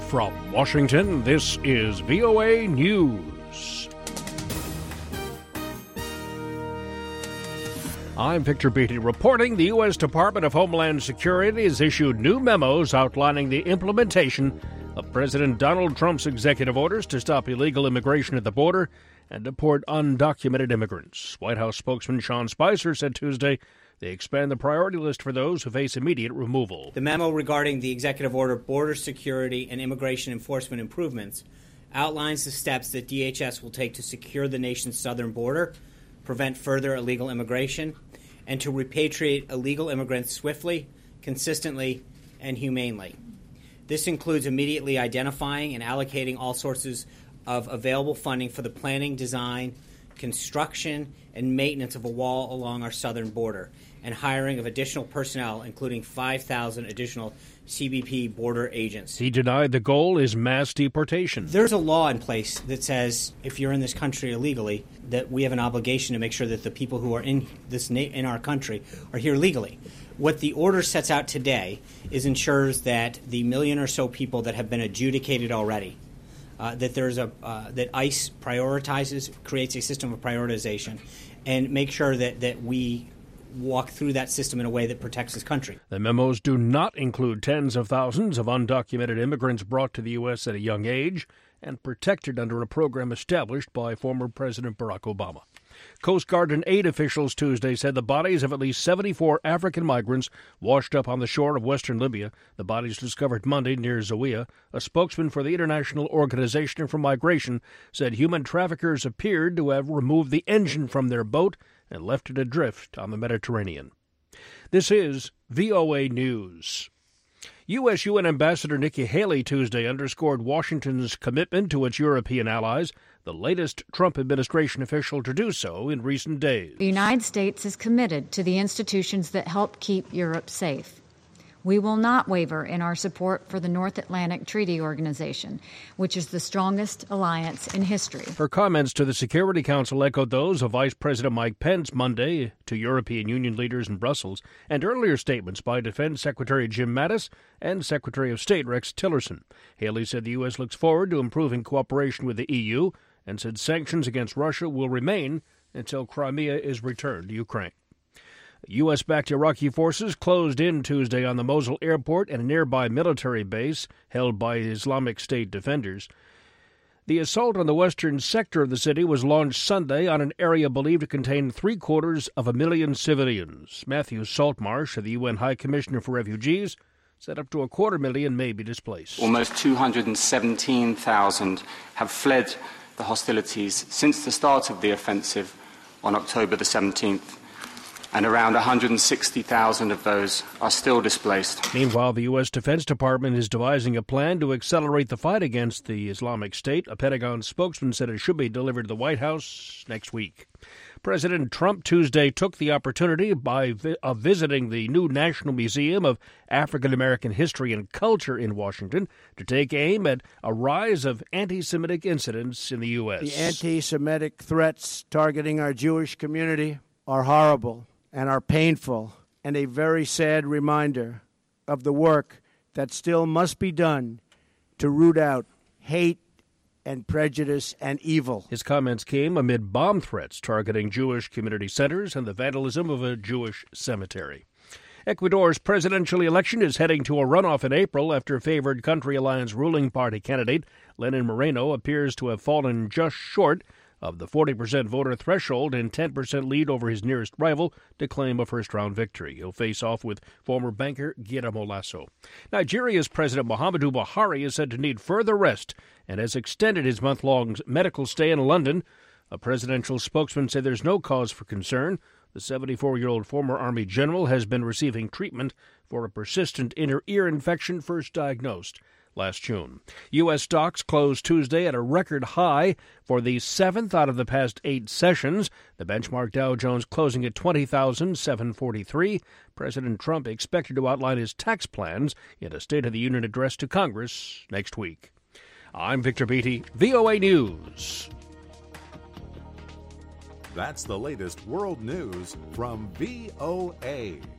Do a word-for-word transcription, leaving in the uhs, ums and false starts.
From Washington, this is V O A News. I'm Victor Beatty reporting the U S. Department of Homeland Security has issued new memos outlining the implementation of President Donald Trump's executive orders to stop illegal immigration at the border and deport undocumented immigrants. White House spokesman Sean Spicer said Tuesday they expand the priority list for those who face immediate removal. The memo regarding the executive order Border Security and Immigration Enforcement Improvements outlines the steps that D H S will take to secure the nation's southern border, prevent further illegal immigration, and to repatriate illegal immigrants swiftly, consistently, and humanely. This includes immediately identifying and allocating all sources of available funding for the planning, design, construction, and maintenance of a wall along our southern border, and hiring of additional personnel, including five thousand additional C B P border agents. He denied the goal is mass deportation. There's a law in place that says if you're in this country illegally, that we have an obligation to make sure that the people who are in this na- in our country are here legally. What the order sets out today is ensures that the million or so people that have been adjudicated already, uh, that there's a uh, that ICE prioritizes, creates a system of prioritization, and make sure that that we walk through that system in a way that protects this country. The memos do not include tens of thousands of undocumented immigrants brought to the U S at a young age and protected under a program established by former President Barack Obama. Coast Guard and aid officials Tuesday said the bodies of at least seventy-four African migrants washed up on the shore of western Libya. The bodies discovered Monday near Zawiya. A spokesman for the International Organization for Migration said human traffickers appeared to have removed the engine from their boat and left it adrift on the Mediterranean. This is V O A News. U S. U N Ambassador Nikki Haley Tuesday underscored Washington's commitment to its European allies, the latest Trump administration official to do so in recent days. The United States is committed to the institutions that help keep Europe safe. We will not waver in our support for the North Atlantic Treaty Organization, which is the strongest alliance in history. Her comments to the Security Council echoed those of Vice President Mike Pence Monday to European Union leaders in Brussels, and earlier statements by Defense Secretary Jim Mattis and Secretary of State Rex Tillerson. Haley said the U S looks forward to improving cooperation with the E U and said sanctions against Russia will remain until Crimea is returned to Ukraine. U S-backed Iraqi forces closed in Tuesday on the Mosul airport and a nearby military base held by Islamic State defenders. The assault on the western sector of the city was launched Sunday on an area believed to contain three-quarters of a million civilians. Matthew Saltmarsh, the U N High Commissioner for Refugees, said up to a quarter million may be displaced. Almost two hundred seventeen thousand have fled the hostilities since the start of the offensive on October the seventeenth. And around one hundred sixty thousand of those are still displaced. Meanwhile, the U S. Defense Department is devising a plan to accelerate the fight against the Islamic State. A Pentagon spokesman said it should be delivered to the White House next week. President Trump Tuesday took the opportunity by vi- of visiting the new National Museum of African American History and Culture in Washington to take aim at a rise of anti-Semitic incidents in the U S. The anti-Semitic threats targeting our Jewish community are horrible and are painful, and a very sad reminder of the work that still must be done to root out hate and prejudice and evil. His comments came amid bomb threats targeting Jewish community centers and the vandalism of a Jewish cemetery. Ecuador's presidential election is heading to a runoff in April after favored Country Alliance ruling party candidate Lenin Moreno appears to have fallen just short of the forty percent voter threshold and ten percent lead over his nearest rival to claim a first-round victory. He'll face off with former banker Guillermo Lasso. Nigeria's President Muhammadu Buhari is said to need further rest and has extended his month-long medical stay in London. A presidential spokesman said there's no cause for concern. The seventy-four-year-old former Army general has been receiving treatment for a persistent inner ear infection first diagnosed last June. U S stocks closed Tuesday at a record high for the seventh out of the past eight sessions. The benchmark Dow Jones closing at twenty thousand seven hundred forty-three. President Trump expected to outline his tax plans in a State of the Union address to Congress next week. I'm Victor Beatty, V O A News. That's the latest world news from V O A.